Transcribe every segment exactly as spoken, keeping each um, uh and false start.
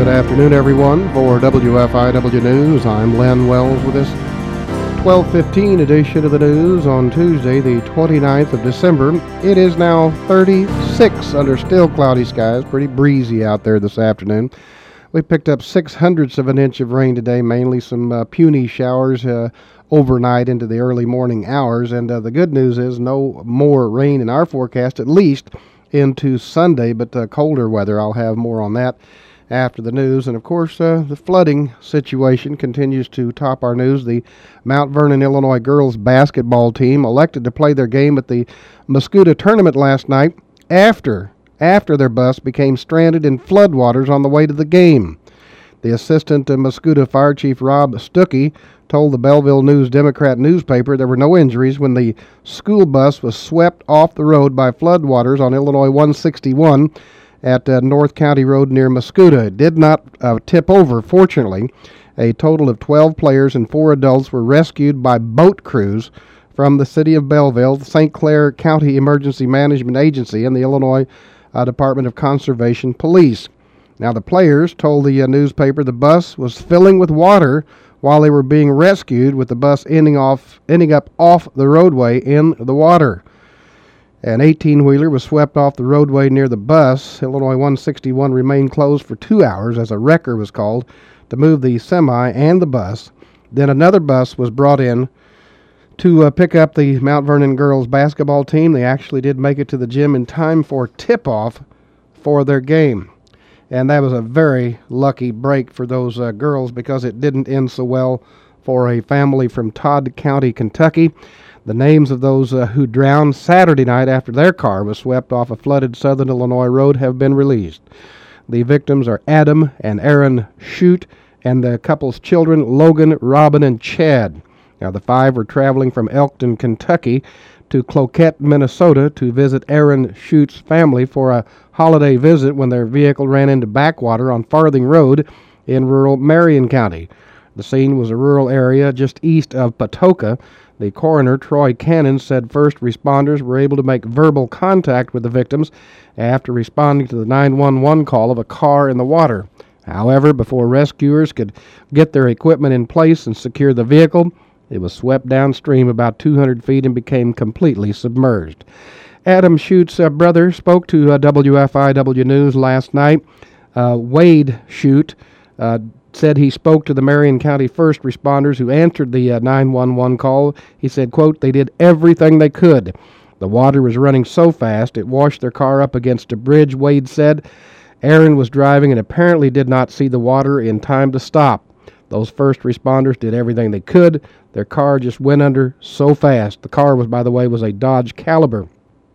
Good afternoon, everyone. For W F I W News, I'm Len Wells with this twelve fifteen edition of the news on Tuesday, the twenty-ninth of December. It is now thirty-six under still cloudy skies. Pretty breezy out there this afternoon. We picked up six hundredths of an inch of rain today, mainly some uh, puny showers uh, overnight into the early morning hours. And uh, the good news is no more rain in our forecast, at least into Sunday, but uh, colder weather. I'll have more on that after the news. And of course, uh, the flooding situation continues to top our news. The Mount Vernon, Illinois girls basketball team elected to play their game at the Mascoutah tournament last night after after their bus became stranded in floodwaters on the way to the game. The assistant to Mascoutah Fire Chief Rob Stuckey told the Belleville News-Democrat newspaper there were no injuries when the school bus was swept off the road by floodwaters on Illinois one sixty-one at uh, North County Road near Mascoutah. It did not uh, tip over, fortunately. A total of twelve players and four adults were rescued by boat crews from the city of Belleville, the Saint Clair County Emergency Management Agency, and the Illinois uh, Department of Conservation Police. Now, the players told the uh, newspaper the bus was filling with water while they were being rescued, with the bus ending off, ending up off the roadway in the water. An eighteen-wheeler was swept off the roadway near the bus. Illinois one sixty-one remained closed for two hours as a wrecker was called to move the semi and the bus. Then another bus was brought in to uh, pick up the Mount Vernon girls basketball team. They actually did make it to the gym in time for tip-off for their game. And that was a very lucky break for those uh, girls because it didn't end so well for a family from Todd County, Kentucky. The names of those uh, who drowned Saturday night after their car was swept off a flooded southern Illinois road have been released. The victims are Adam and Aaron Shute and the couple's children, Logan, Robin, and Chad. Now, the five were traveling from Elkton, Kentucky to Cloquet, Minnesota to visit Aaron Schute's family for a holiday visit when their vehicle ran into backwater on Farthing Road in rural Marion County. The scene was a rural area just east of Patoka. The coroner, Troy Cannon, said first responders were able to make verbal contact with the victims after responding to the nine one one call of a car in the water. However, before rescuers could get their equipment in place and secure the vehicle, it was swept downstream about two hundred feet and became completely submerged. Adam Schute's uh, brother spoke to uh, W F I W News last night. Uh, Wade Shute uh, said he spoke to the Marion County first responders who answered the uh, nine one one call. He said, quote, "They did everything they could. The water was running so fast it washed their car up against a bridge," Wade said. Aaron was driving and apparently did not see the water in time to stop. Those first responders did everything they could. Their car just went under so fast. The car, was, by the way, was a Dodge Caliber.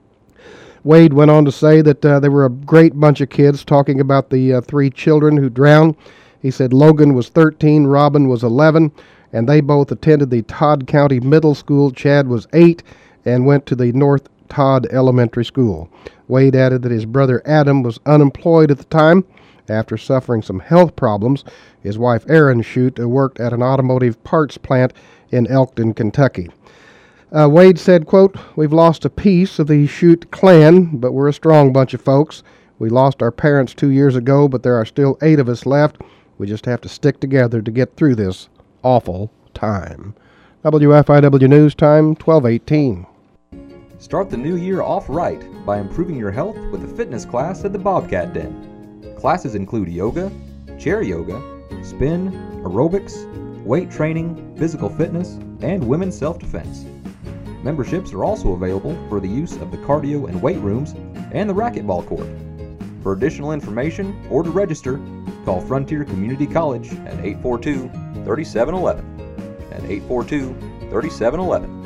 Wade went on to say that uh, there were a great bunch of kids talking about the uh, three children who drowned. He said Logan was thirteen, Robin was eleven, and they both attended the Todd County Middle School. Chad was eight and went to the North Todd Elementary School. Wade added that his brother Adam was unemployed at the time after suffering some health problems. His wife Erin Shute worked at an automotive parts plant in Elkton, Kentucky. Uh, Wade said, quote, "We've lost a piece of the Shute clan, but we're a strong bunch of folks. We lost our parents two years ago, but there are still eight of us left. We just have to stick together to get through this awful time." W F I W News Time, twelve eighteen. Start the new year off right by improving your health with a fitness class at the Bobcat Den. Classes include yoga, chair yoga, spin, aerobics, weight training, physical fitness, and women's self-defense. Memberships are also available for the use of the cardio and weight rooms and the racquetball court. For additional information or to register, call Frontier Community College at eight four two, three seven one one. At eight four two, three seven one one.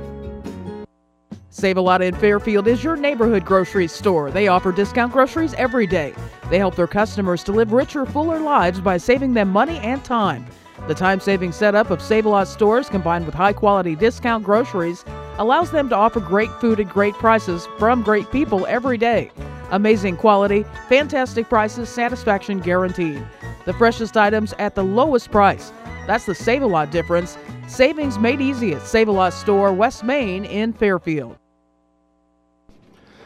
Save a Lot in Fairfield is your neighborhood grocery store. They offer discount groceries every day. They help their customers to live richer, fuller lives by saving them money and time. The time-saving setup of Save-A-Lot stores combined with high-quality discount groceries allows them to offer great food at great prices from great people every day. Amazing quality, fantastic prices, satisfaction guaranteed. The freshest items at the lowest price. That's the Save-A-Lot difference. Savings made easy at Save-A-Lot store, West Main in Fairfield.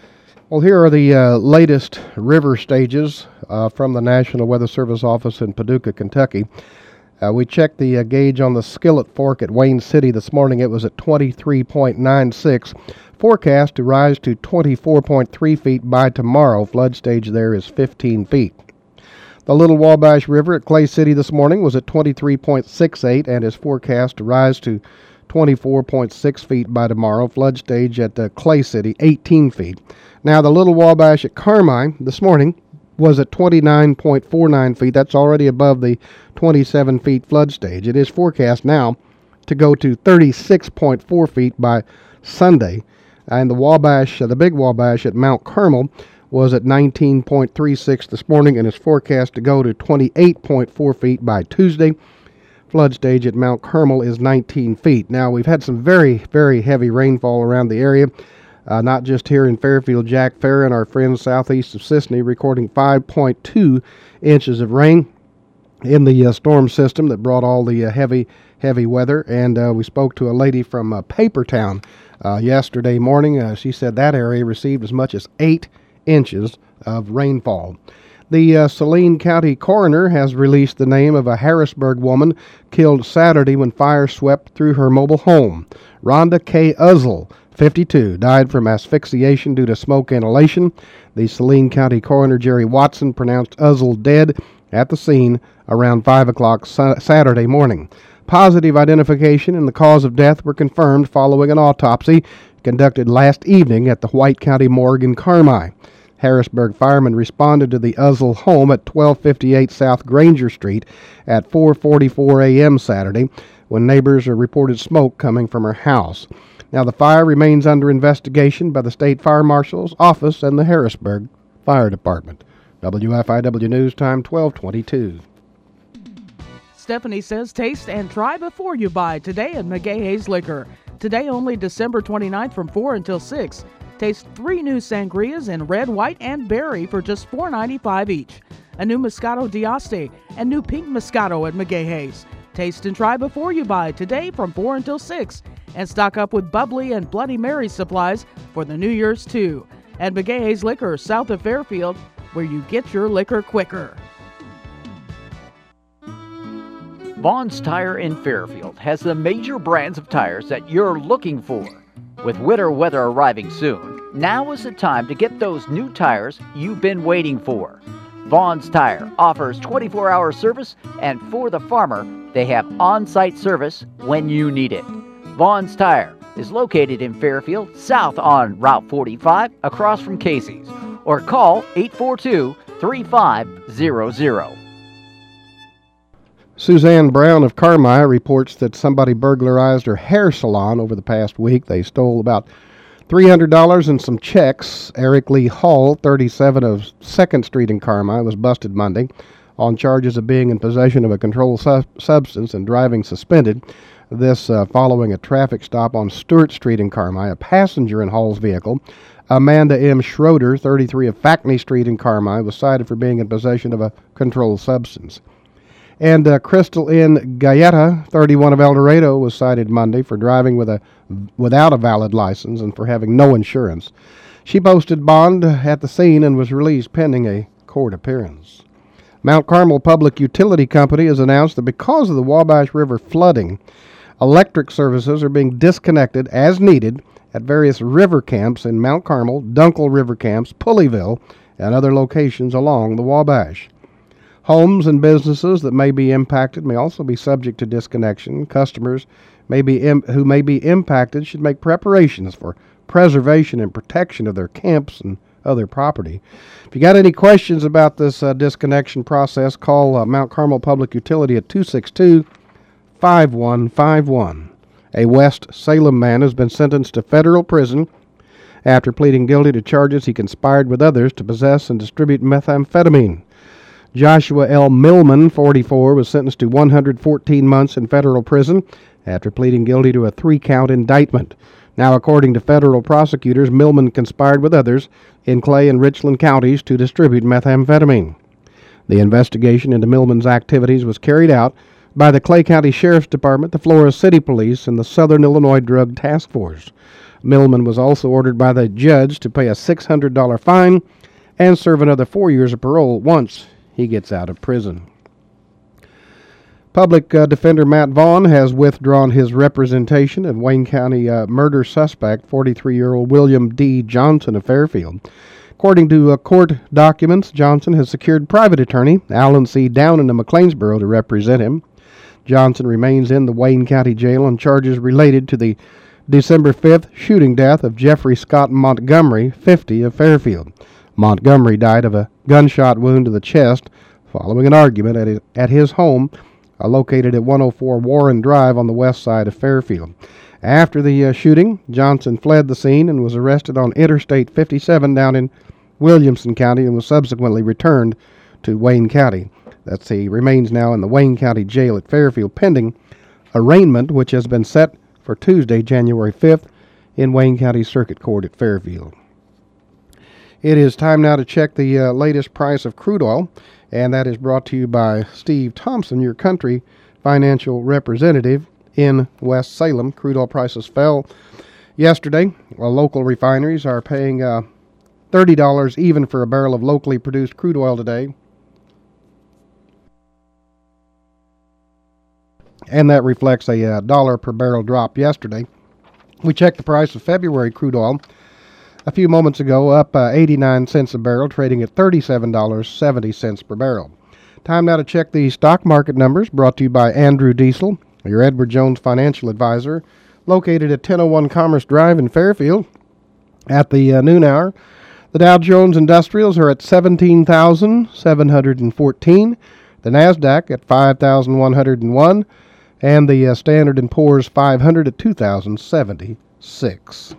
Well, here are the uh, latest river stages uh, from the National Weather Service office in Paducah, Kentucky. Uh, we checked the uh, gauge on the Skillet Fork at Wayne City this morning. It was at twenty-three point nine six. Forecast to rise to twenty-four point three feet by tomorrow. Flood stage there is fifteen feet. The Little Wabash River at Clay City this morning was at twenty-three point six eight and is forecast to rise to twenty-four point six feet by tomorrow. Flood stage at uh, Clay City, eighteen feet. Now, the Little Wabash at Carmi this morning was at twenty-nine point four nine feet. That's already above the twenty-seven feet flood stage. It is forecast now to go to thirty-six point four feet by Sunday. And the Wabash, uh, the Big Wabash at Mount Carmel was at nineteen point three six this morning and is forecast to go to twenty-eight point four feet by Tuesday. Flood stage at Mount Carmel is nineteen feet. Now, we've had some very, very heavy rainfall around the area. Uh, not just here in Fairfield. Jack Farron and our friends southeast of Sisney recording five point two inches of rain in the uh, storm system that brought all the uh, heavy, heavy weather. And uh, we spoke to a lady from uh, Papertown uh, yesterday morning. Uh, she said that area received as much as eight inches of rainfall. The uh, Saline County coroner has released the name of a Harrisburg woman killed Saturday when fire swept through her mobile home. Rhonda K. Uzzle, fifty-two, died from asphyxiation due to smoke inhalation. The Saline County coroner, Jerry Watson, pronounced Uzzle dead at the scene around five o'clock sa- Saturday morning. Positive identification and the cause of death were confirmed following an autopsy conducted last evening at the White County Morgue in Carmi. Harrisburg firemen responded to the Uzzle home at twelve fifty-eight South Granger Street at four forty-four a.m. Saturday when neighbors reported smoke coming from her house. Now, the fire remains under investigation by the State Fire Marshal's Office and the Harrisburg Fire Department. W F I W News Time, twelve twenty-two. Stephanie says taste and try before you buy today at McGaha's Liquor. Today only December twenty-ninth from four until six. Taste three new sangrias in red, white, and berry for just four ninety-five each. A new Moscato d'Asti and new pink Moscato at McGaha's. Taste and try before you buy today from four until six. And stock up with bubbly and Bloody Mary supplies for the New Year's too. At McGaha's Liquor, south of Fairfield, where you get your liquor quicker. Vaughn's Tire in Fairfield has the major brands of tires that you're looking for. With winter weather arriving soon, now is the time to get those new tires you've been waiting for. Vaughn's Tire offers twenty-four hour service, and for the farmer, they have on-site service when you need it. Vaughn's Tire is located in Fairfield, south on Route forty-five, across from Casey's, or call eight four two, three five zero zero. Suzanne Brown of Carmi reports that somebody burglarized her hair salon over the past week. They stole about three hundred dollars and some checks. Eric Lee Hall, thirty-seven of second Street in Carmi, was busted Monday on charges of being in possession of a controlled su- substance and driving suspended. This uh, following a traffic stop on Stewart Street in Carmi. A passenger in Hall's vehicle, Amanda M. Schroeder, thirty-three of Fackney Street in Carmi, was cited for being in possession of a controlled substance. And uh, Crystal N. Galletta, thirty-one of El Dorado, was cited Monday for driving with a without a valid license and for having no insurance. She posted bond at the scene and was released pending a court appearance. Mount Carmel Public Utility Company has announced that because of the Wabash River flooding, electric services are being disconnected as needed at various river camps in Mount Carmel, Dunkel River Camps, Pulleyville, and other locations along the Wabash. Homes and businesses that may be impacted may also be subject to disconnection. Customers may be Im- who may be impacted should make preparations for preservation and protection of their camps and other property. If you got any questions about this uh, disconnection process, call uh, Mount Carmel Public Utility at two six two, five one five one. A West Salem man has been sentenced to federal prison after pleading guilty to charges he conspired with others to possess and distribute methamphetamine. Joshua L. Millman, forty-four, was sentenced to one hundred fourteen months in federal prison after pleading guilty to a three-count indictment. Now, according to federal prosecutors, Millman conspired with others in Clay and Richland counties to distribute methamphetamine. The investigation into Millman's activities was carried out by the Clay County Sheriff's Department, the Florida City Police, and the Southern Illinois Drug Task Force. Millman was also ordered by the judge to pay a six hundred dollars fine and serve another four years of parole once he gets out of prison. Public uh, Defender Matt Vaughn has withdrawn his representation of Wayne County uh, murder suspect, forty-three-year-old William D. Johnson of Fairfield. According to uh, court documents, Johnson has secured private attorney Alan C. Downen of McLeansboro to represent him. Johnson remains in the Wayne County Jail on charges related to the December fifth shooting death of Jeffrey Scott Montgomery, fifty, of Fairfield. Montgomery died of a gunshot wound to the chest following an argument at his, at his home uh, located at one oh four Warren Drive on the west side of Fairfield. After the uh, shooting, Johnson fled the scene and was arrested on Interstate fifty-seven down in Williamson County and was subsequently returned to Wayne County. That's he remains now in the Wayne County Jail at Fairfield pending arraignment, which has been set for Tuesday, January fifth, in Wayne County Circuit Court at Fairfield. It is time now to check the uh, latest price of crude oil, and that is brought to you by Steve Thompson, your country financial representative in West Salem. Crude oil prices fell yesterday, while local refineries are paying uh, thirty dollars even for a barrel of locally produced crude oil today. And that reflects a uh, dollar per barrel drop yesterday. We checked the price of February crude oil a few moments ago, up uh, eighty-nine cents a barrel, trading at thirty-seven dollars and seventy cents per barrel. Time now to check the stock market numbers, brought to you by Andrew Diesel, your Edward Jones financial advisor, located at ten oh one Commerce Drive in Fairfield. At the uh, noon hour, the Dow Jones Industrials are at seventeen thousand seven hundred fourteen, the NASDAQ at five thousand one hundred one, and the uh, Standard and Poor's five hundred at two thousand seventy-six.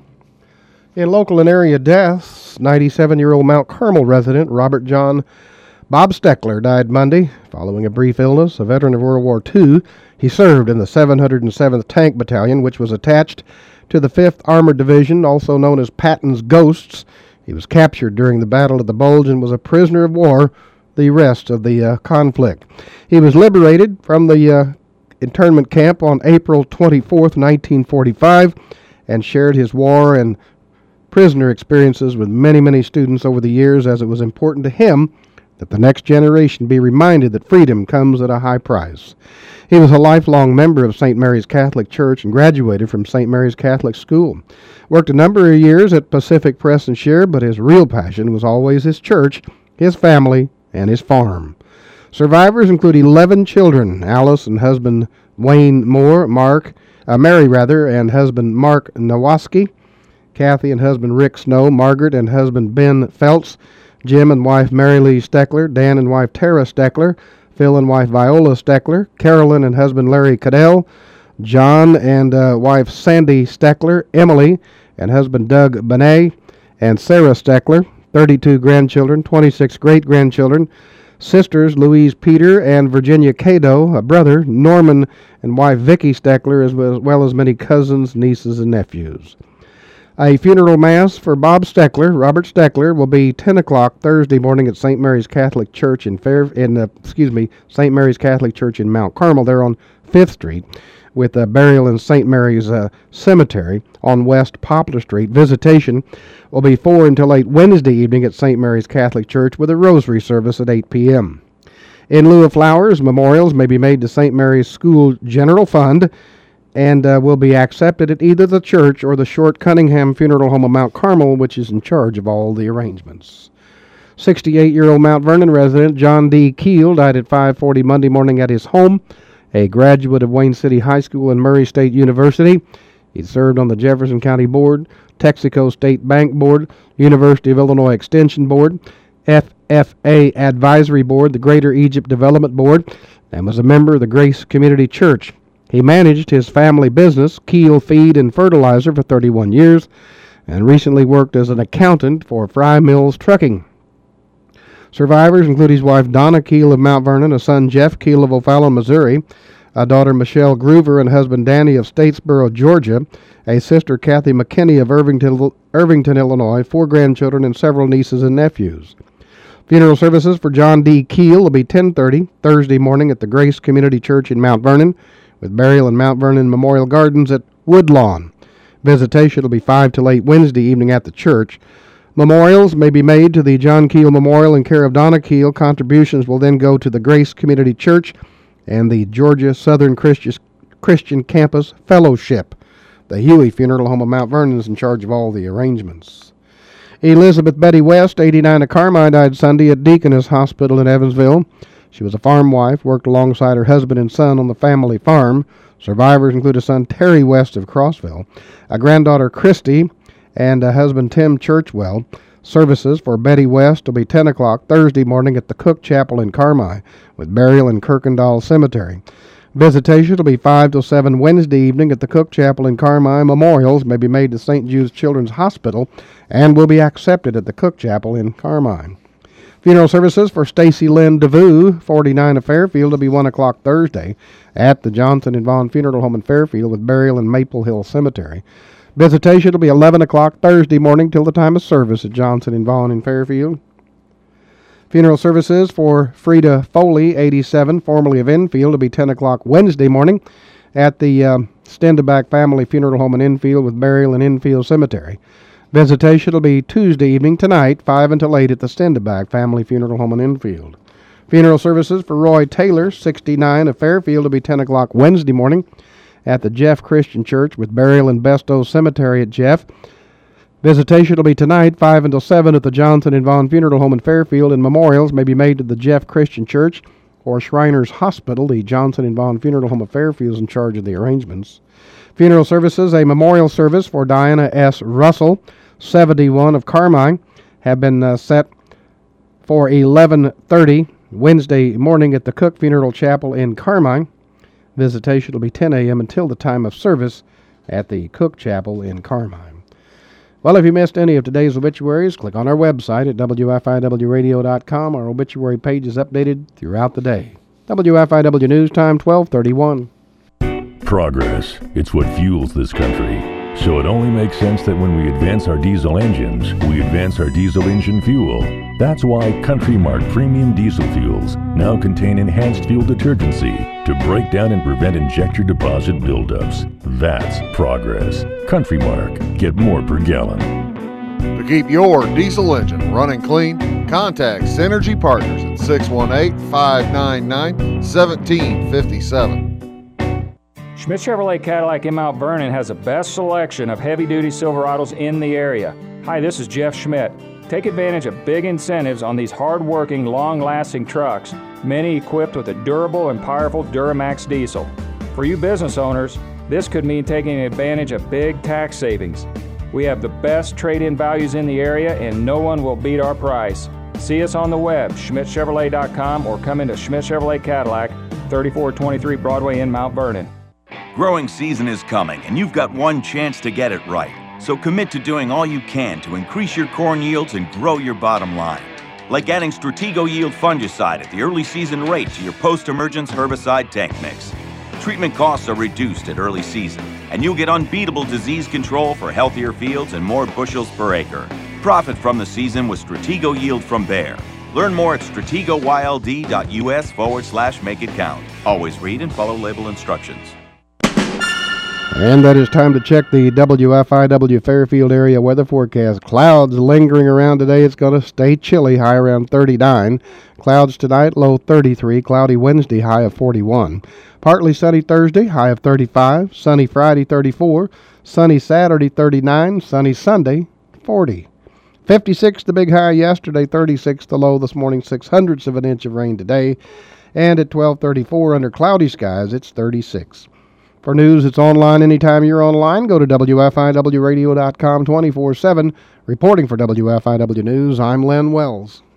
In local and area deaths, ninety-seven-year-old Mount Carmel resident Robert John Bob Steckler died Monday following a brief illness. A veteran of World War Two, he served in the seven hundred seventh Tank Battalion, which was attached to the fifth Armored Division, also known as Patton's Ghosts. He was captured during the Battle of the Bulge and was a prisoner of war the rest of the uh, conflict. He was liberated from the uh, internment camp on April twenty-fourth, nineteen forty-five, and shared his war and prisoner experiences with many, many students over the years, as it was important to him that the next generation be reminded that freedom comes at a high price. He was a lifelong member of Saint Mary's Catholic Church and graduated from Saint Mary's Catholic School. Worked a number of years at Pacific Press and Share, but his real passion was always his church, his family, and his farm. Survivors include eleven children: Alice and husband Wayne Moore, Mark, uh, Mary rather, and husband Mark Nowaski, Kathy and husband Rick Snow, Margaret and husband Ben Feltz, Jim and wife Mary Lee Steckler, Dan and wife Tara Steckler, Phil and wife Viola Steckler, Carolyn and husband Larry Cadell, John and uh, wife Sandy Steckler, Emily and husband Doug Benet, and Sarah Steckler, thirty-two grandchildren, twenty-six great-grandchildren, sisters Louise Peter and Virginia Cado, a brother, Norman and wife Vicky Steckler, as well, as well as many cousins, nieces, and nephews. A funeral mass for Bob Steckler, Robert Steckler, will be ten o'clock Thursday morning at Saint Mary's Catholic Church in Fair, in uh, excuse me, Saint Mary's Catholic Church in Mount Carmel. There on Fifth Street, with a burial in Saint Mary's uh, Cemetery on West Poplar Street. Visitation will be four until eight Wednesday evening at Saint Mary's Catholic Church, with a rosary service at eight p.m. In lieu of flowers, memorials may be made to Saint Mary's School General Fund, and uh, will be accepted at either the church or the Short Cunningham Funeral Home of Mount Carmel, which is in charge of all the arrangements. sixty-eight-year-old Mount Vernon resident John D. Keel died at five forty Monday morning at his home. A graduate of Wayne City High School and Murray State University, he served on the Jefferson County Board, Texaco State Bank Board, University of Illinois Extension Board, F F A Advisory Board, the Greater Egypt Development Board, and was a member of the Grace Community Church. He managed his family business, Keel Feed and Fertilizer, for thirty-one years, and recently worked as an accountant for Fry Mills Trucking. Survivors include his wife Donna Keel of Mount Vernon, a son Jeff Keel of O'Fallon, Missouri, a daughter Michelle Groover and husband Danny of Statesboro, Georgia, a sister Kathy McKinney of Irvington, Irvington, Illinois, four grandchildren, and several nieces and nephews. Funeral services for John D. Keel will be ten thirty Thursday morning at the Grace Community Church in Mount Vernon, with burial in Mount Vernon Memorial Gardens at Woodlawn. Visitation will be five till eight Wednesday evening at the church. Memorials may be made to the John Keel Memorial in care of Donna Keel. Contributions will then go to the Grace Community Church and the Georgia Southern Christian Campus Fellowship. The Huey Funeral Home of Mount Vernon is in charge of all the arrangements. Elizabeth Betty West, eighty-nine of Carmine, died Sunday at Deaconess Hospital in Evansville. She was a farm wife, worked alongside her husband and son on the family farm. Survivors include a son, Terry West of Crossville, a granddaughter, Christy, and a husband, Tim Churchwell. Services for Betty West will be ten o'clock Thursday morning at the Cook Chapel in Carmi, with burial in Kirkendall Cemetery. Visitation will be five till seven Wednesday evening at the Cook Chapel in Carmi. Memorials may be made to Saint Jude's Children's Hospital and will be accepted at the Cook Chapel in Carmi. Funeral services for Stacy Lynn DeVue, forty-nine of Fairfield, will be one o'clock Thursday at the Johnson and Vaughn Funeral Home in Fairfield, with burial in Maple Hill Cemetery. Visitation will be eleven o'clock Thursday morning till the time of service at Johnson and Vaughn in Fairfield. Funeral services for Frida Foley, eighty-seven, formerly of Enfield, will be ten o'clock Wednesday morning at the uh, Stendeback Family Funeral Home in Enfield, with burial in Enfield Cemetery. Visitation will be Tuesday evening tonight, five until eight at the Stendeback Family Funeral Home in Enfield. Funeral services for Roy Taylor, sixty-nine, of Fairfield, will be ten o'clock Wednesday morning at the Jeff Christian Church, with burial in Bestow Cemetery at Jeff. Visitation will be tonight, five until seven at the Johnson and Vaughn Funeral Home in Fairfield, and memorials may be made to the Jeff Christian Church or Shriners Hospital. The Johnson and Vaughn Funeral Home of Fairfield is in charge of the arrangements. Funeral services, a memorial service for Diana S. Russell, seventy-one, of Carmine, have been uh, set for eleven thirty Wednesday morning at the Cook Funeral Chapel in Carmine. Visitation will be ten a.m. until the time of service at the Cook Chapel in Carmine. Well, if you missed any of today's obituaries, click on our website at W F I W radio dot com. Our obituary page is updated throughout the day. W F I W News Time, twelve thirty-one. Progress. It's what fuels this country. So it only makes sense that when we advance our diesel engines, we advance our diesel engine fuel. That's why Country Mark Premium Diesel Fuels now contain enhanced fuel detergency to break down and prevent injector deposit buildups. That's progress. Country Mark. Get more per gallon. To keep your diesel engine running clean, contact Synergy Partners at six one eight, five nine nine, one seven five seven. Schmidt Chevrolet Cadillac in Mount Vernon has the best selection of heavy-duty Silverados in the area. Hi, this is Jeff Schmidt. Take advantage of big incentives on these hard-working, long-lasting trucks, many equipped with a durable and powerful Duramax diesel. For you business owners, this could mean taking advantage of big tax savings. We have the best trade-in values in the area, and no one will beat our price. See us on the web, schmidt chevrolet dot com, or come into Schmidt Chevrolet Cadillac, thirty-four twenty-three Broadway in Mount Vernon. Growing season is coming, and you've got one chance to get it right. So commit to doing all you can to increase your corn yields and grow your bottom line. Like adding Stratego Yield fungicide at the early season rate to your post-emergence herbicide tank mix. Treatment costs are reduced at early season, and you'll get unbeatable disease control for healthier fields and more bushels per acre. Profit from the season with Stratego Yield from Bayer. Learn more at stratego y l d dot u s forward slash make it count. Always read and follow label instructions. And that is time to check the W F I W Fairfield area weather forecast. Clouds lingering around today. It's going to stay chilly, high around thirty-nine. Clouds tonight, low thirty-three. Cloudy Wednesday, high of forty-one. Partly sunny Thursday, high of thirty-five. Sunny Friday, thirty-four. Sunny Saturday, thirty-nine. Sunny Sunday, forty. fifty-six the big high yesterday, thirty-six the low this morning, six hundredths of an inch of rain today. And at twelve thirty-four under cloudy skies, it's thirty-six. For news that's online anytime you're online, go to W F I W radio dot com twenty-four seven. Reporting for W F I W News, I'm Len Wells.